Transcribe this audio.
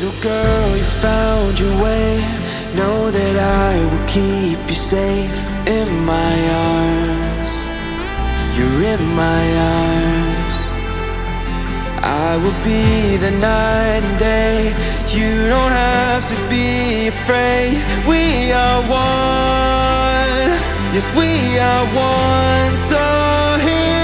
Little girl, you found your way. Know that I will keep you safe in my arms. You're in my arms. I will be the night and day. You don't have to be afraid. We are one. Yes, we are one. So here